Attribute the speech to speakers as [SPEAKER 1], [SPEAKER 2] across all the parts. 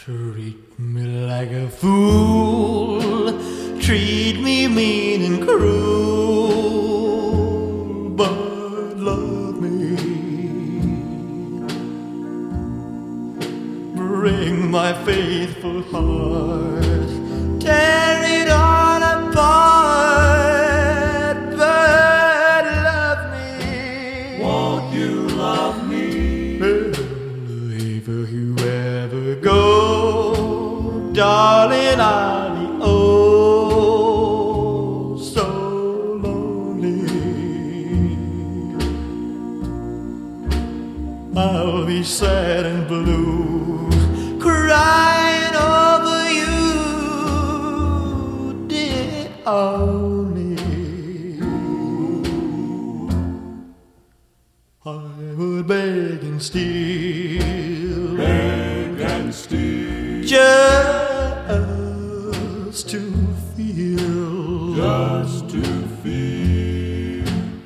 [SPEAKER 1] Treat me like a fool, treat me mean and cruel, but love me. Bring my faithful heart, tear it all apart, but love me.
[SPEAKER 2] Won't you love me?
[SPEAKER 1] If you ever go, darling, I'll be oh so lonely. I'll be sad and blue, crying over you, dear only. I would beg and steal,
[SPEAKER 2] Beg and steal,
[SPEAKER 1] just to feel,
[SPEAKER 2] just to feel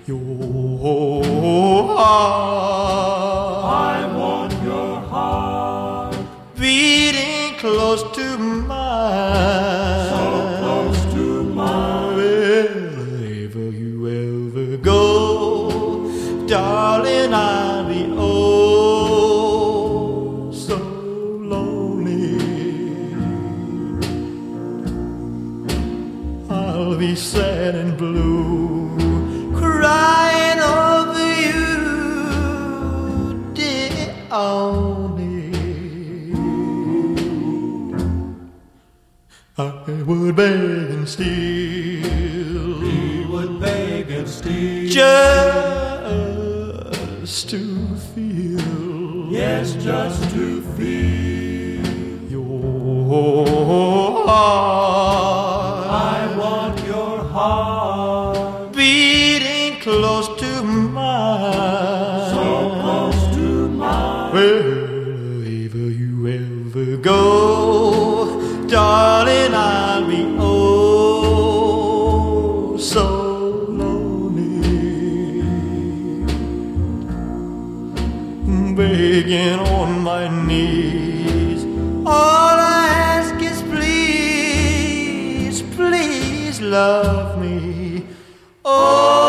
[SPEAKER 1] your heart.
[SPEAKER 2] I want your heart
[SPEAKER 1] Beating close to mine,
[SPEAKER 2] so close to mine.
[SPEAKER 1] Well, if you ever go, darling, I'll be oh so lonely. I'll be sad and blue, crying over you, dear only. I would beg and steal,
[SPEAKER 2] We would beg and steal,
[SPEAKER 1] just to feel,
[SPEAKER 2] yes, just to feel
[SPEAKER 1] your heart.
[SPEAKER 2] I want your heart
[SPEAKER 1] Beating close to mine,
[SPEAKER 2] so close to mine.
[SPEAKER 1] Well, if you ever go, darling, I'll be oh so lonely, begging on my knees. All I ask is please, please love me. Oh.